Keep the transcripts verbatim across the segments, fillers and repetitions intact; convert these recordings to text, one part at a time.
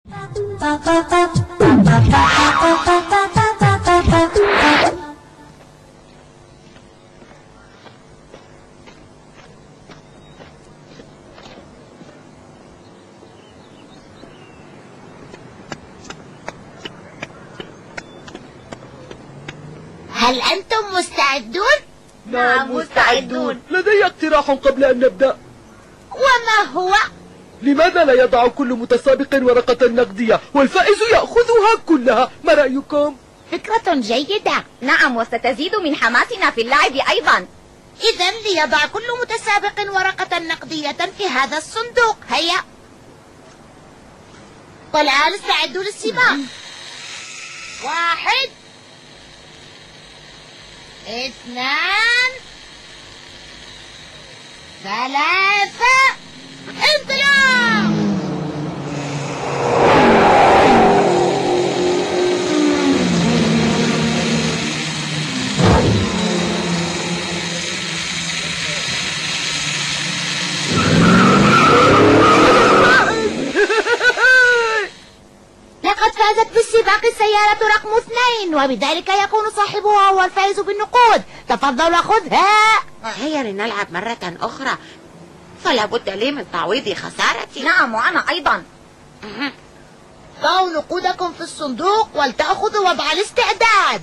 هل أنتم مستعدون؟ نعم مستعدون. لدي اقتراح قبل أن نبدأ. وما هو؟ لماذا لا يضع كل متسابق ورقة نقدية والفائز يأخذها كلها؟ ما رأيكم؟ فكرة جيدة. نعم، وستزيد من حماسنا في اللعب أيضا. إذا ليضع كل متسابق ورقة نقدية في هذا الصندوق. هيا، والآن استعدوا للسباق. واحد، اثنان، ثلاثة، انطلاق! لقد فازت بالسباق السيارة رقم اثنين، وبذلك يكون صاحبها هو الفائز بالنقود. تفضل خذها. هيا لنلعب مرة أخرى، فلا بد لي من تعويض خسارتي. نعم، وأنا أيضا. ضعوا نقودكم في الصندوق ولتأخذوا وضع الاستعداد.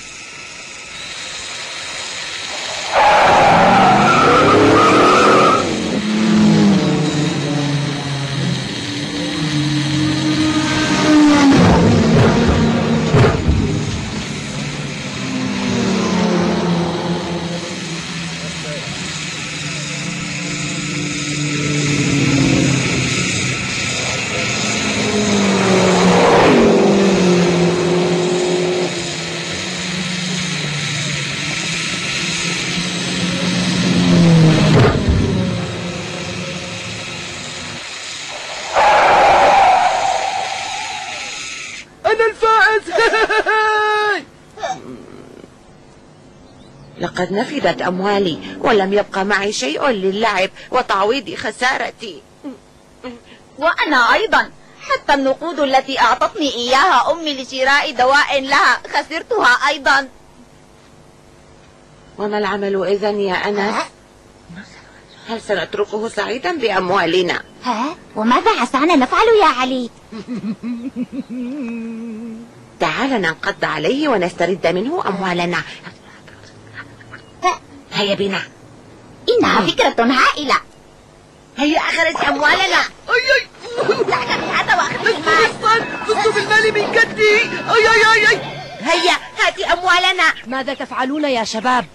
لقد نفدت أموالي ولم يبقى معي شيء للعب وتعويض خسارتي. وأنا أيضا، حتى النقود التي أعطتني إياها أمي لشراء دواء لها خسرتها أيضا. وما العمل إذن يا أنس؟ هل سنتركه سعيدا بأموالنا؟ ها؟ وماذا عسانا نفعل يا علي؟ تعال ننقض عليه ونسترد منه أموالنا. هيا بنا. إنها فكرة هائلة. هيا أخرج أموالنا. أي أي هذا وأخذ المال. فزت بالمال من كدي. أي أي أي أي هيا هاتي أموالنا. ماذا تفعلون يا شباب؟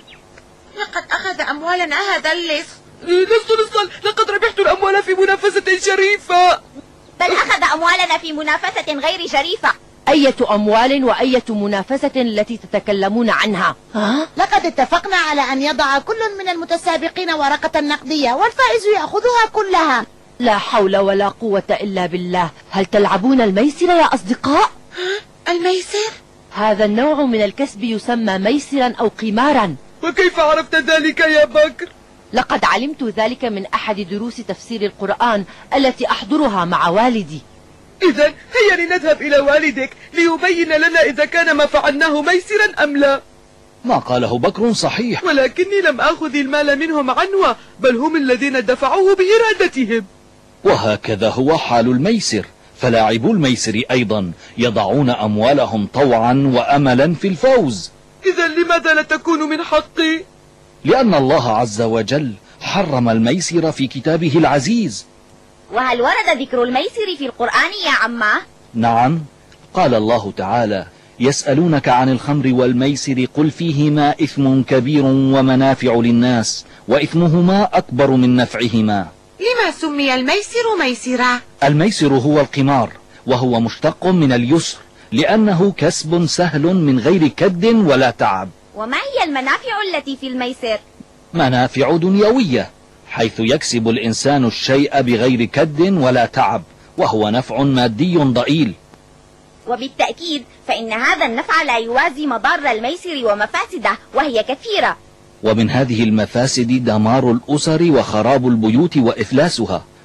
لقد أخذ أموالنا هذا اللص. لست لصا، لقد ربحت الأموال في منافسة شريفة. بل أخذ أموالنا في منافسة غير شريفة. أية أموال وأية منافسة التي تتكلمون عنها؟ ها؟ لقد اتفقنا على أن يضع كل من المتسابقين ورقة نقدية والفائز يأخذها كلها. لا حول ولا قوة إلا بالله. هل تلعبون الميسر يا أصدقاء؟ ها؟ الميسر؟ هذا النوع من الكسب يسمى ميسرا أو قمارا. وكيف عرفت ذلك يا بكر؟ لقد علمت ذلك من أحد دروس تفسير القرآن التي أحضرها مع والدي. إذا هيا لنذهب إلى والدك ليبين لنا إذا كان ما فعلناه ميسرا أم لا. ما قاله بكر صحيح، ولكني لم آخذ المال منهم عنوة، بل هم الذين دفعوه بإرادتهم. وهكذا هو حال الميسر، فلاعبو الميسر أيضا يضعون أموالهم طوعا وأملا في الفوز. إذا لماذا لا تكون من حقي؟ لأن الله عز وجل حرم الميسر في كتابه العزيز. وهل ورد ذكر الميسر في القرآن يا عماه؟ نعم، قال الله تعالى: يسألونك عن الخمر والميسر قل فيهما إثم كبير ومنافع للناس وإثمهما أكبر من نفعهما. لما سمي الميسر ميسرا؟ الميسر هو القمار، وهو مشتق من اليسر، لأنه كسب سهل من غير كد ولا تعب. وما هي المنافع التي في الميسر؟ منافع دنيوية، حيث يكسب الإنسان الشيء بغير كد ولا تعب، وهو نفع مادي ضئيل. وبالتأكيد فإن هذا النفع لا يوازي مضار الميسر ومفاسده، وهي كثيرة. ومن هذه المفاسد دمار الأسر وخراب البيوت وإفلاسها،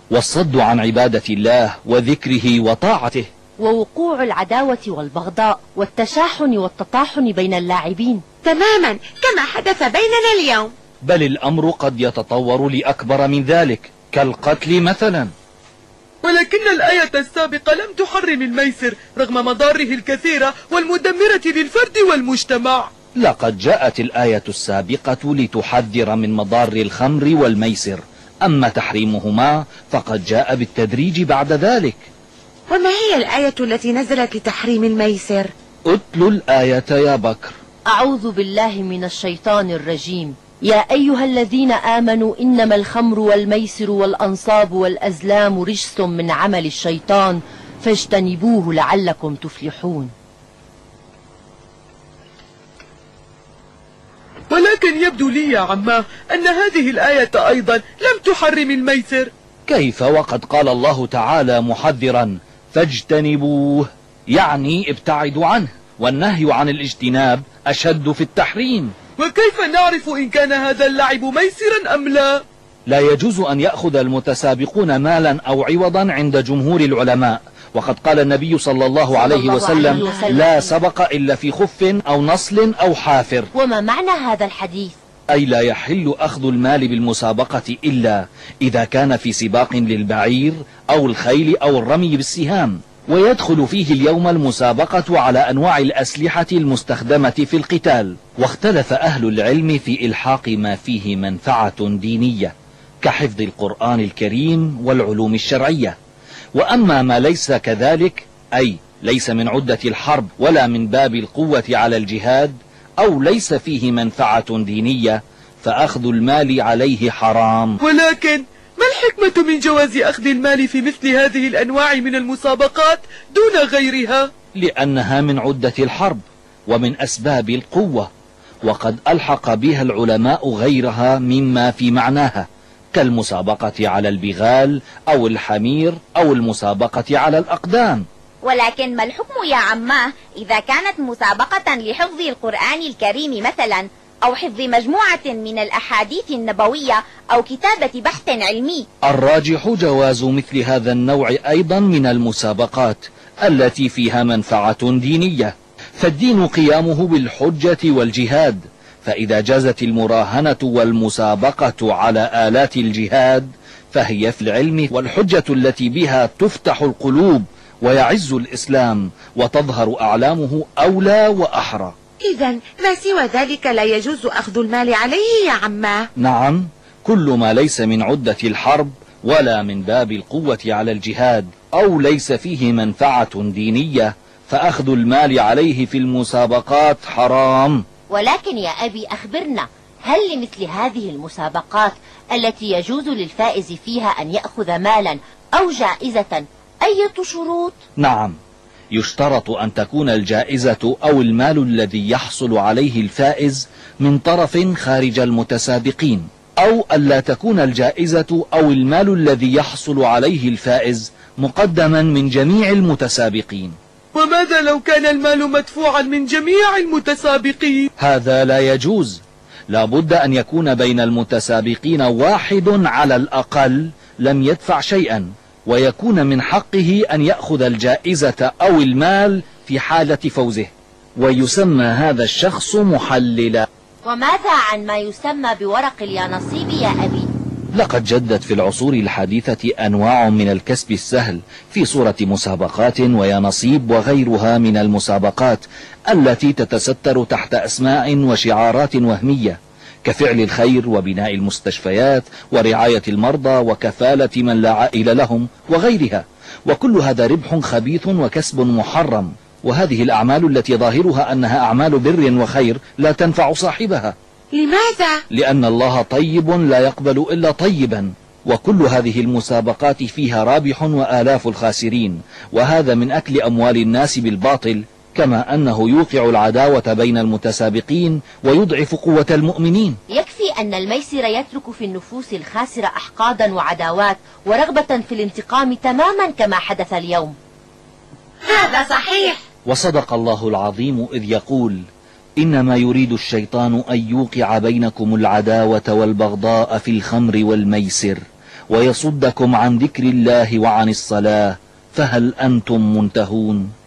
والصد عن عبادة الله وذكره وطاعته، ووقوع العداوة والبغضاء والتشاحن والتطاحن بين اللاعبين. تماما كما حدث بيننا اليوم. بل الأمر قد يتطور لأكبر من ذلك كالقتل مثلا. ولكن الآية السابقة لم تحرم الميسر رغم مضاره الكثيرة والمدمرة للفرد والمجتمع. لقد جاءت الآية السابقة لتحذر من مضار الخمر والميسر، أما تحريمهما فقد جاء بالتدريج بعد ذلك. وما هي الآية التي نزلت لتحريم الميسر؟ اتل الآية يا بكر. أعوذ بالله من الشيطان الرجيم. يا أيها الذين آمنوا إنما الخمر والميسر والأنصاب والأزلام رجس من عمل الشيطان فاجتنبوه لعلكم تفلحون. ولكن يبدو لي يا عماه أن هذه الآية أيضا لم تحرم الميسر. كيف وقد قال الله تعالى محذرا فاجتنبوه، يعني ابتعدوا عنه، والنهي عن الاجتناب أشد في التحريم. وكيف نعرف إن كان هذا اللعب ميسرا أم لا؟ لا يجوز أن يأخذ المتسابقون مالا أو عوضا عند جمهور العلماء، وقد قال النبي صلى الله عليه وسلم لا سبق إلا في خف أو نصل أو حافر. وما معنى هذا الحديث؟ أي لا يحل أخذ المال بالمسابقة إلا إذا كان في سباق للبعير أو الخيل أو الرمي بالسهام، ويدخل فيه اليوم المسابقة على أنواع الأسلحة المستخدمة في القتال. واختلف أهل العلم في إلحاق ما فيه منفعة دينية كحفظ القرآن الكريم والعلوم الشرعية، وأما ما ليس كذلك، أي ليس من عدة الحرب ولا من باب القوة على الجهاد، أو ليس فيه منفعة دينية، فأخذ المال عليه حرام. ولكن ما الحكمة من جواز أخذ المال في مثل هذه الأنواع من المسابقات دون غيرها؟ لأنها من عدة الحرب ومن أسباب القوة، وقد ألحق بها العلماء غيرها مما في معناها كالمسابقة على البغال أو الحمير أو المسابقة على الأقدام. ولكن ما الحكم يا عماه إذا كانت مسابقة لحفظ القرآن الكريم مثلا، أو حفظ مجموعة من الأحاديث النبوية، أو كتابة بحث علمي؟ الراجح جواز مثل هذا النوع أيضا من المسابقات التي فيها منفعة دينية، فالدين قيامه بالحجة والجهاد، فإذا جازت المراهنة والمسابقة على آلات الجهاد فهي في العلم والحجة التي بها تفتح القلوب ويعز الإسلام وتظهر أعلامه أولى وأحرى. إذا ما سوى ذلك لا يجوز أخذ المال عليه يا عماه؟ نعم، كل ما ليس من عدة الحرب ولا من باب القوة على الجهاد أو ليس فيه منفعة دينية فأخذ المال عليه في المسابقات حرام. ولكن يا أبي أخبرنا، هل لمثل هذه المسابقات التي يجوز للفائز فيها أن يأخذ مالا أو جائزة أي شروط؟ نعم، يشترط أن تكون الجائزة أو المال الذي يحصل عليه الفائز من طرف خارج المتسابقين، أو ألا تكون الجائزة أو المال الذي يحصل عليه الفائز مقدما من جميع المتسابقين. وماذا لو كان المال مدفوعا من جميع المتسابقين؟ هذا لا يجوز، لا بد أن يكون بين المتسابقين واحد على الأقل لم يدفع شيئا، ويكون من حقه أن يأخذ الجائزة أو المال في حالة فوزه، ويسمى هذا الشخص محللا. وماذا عن ما يسمى بورق اليانصيب يا أبي؟ لقد جدت في العصور الحديثة أنواع من الكسب السهل في صورة مسابقات ويانصيب وغيرها من المسابقات التي تتستر تحت أسماء وشعارات وهمية كفعل الخير وبناء المستشفيات ورعاية المرضى وكفالة من لا عائل لهم وغيرها، وكل هذا ربح خبيث وكسب محرم، وهذه الأعمال التي ظاهرها أنها أعمال بر وخير لا تنفع صاحبها. لماذا؟ لأن الله طيب لا يقبل إلا طيبا، وكل هذه المسابقات فيها رابح وآلاف الخاسرين، وهذا من أكل أموال الناس بالباطل، كما أنه يوقع العداوة بين المتسابقين ويضعف قوة المؤمنين. يكفي أن الميسر يترك في النفوس الخاسرة أحقادا وعداوات ورغبة في الانتقام تماما كما حدث اليوم. هذا صحيح. وصدق الله العظيم إذ يقول إنما يريد الشيطان أن يوقع بينكم العداوة والبغضاء في الخمر والميسر ويصدكم عن ذكر الله وعن الصلاة، فهل أنتم منتهون؟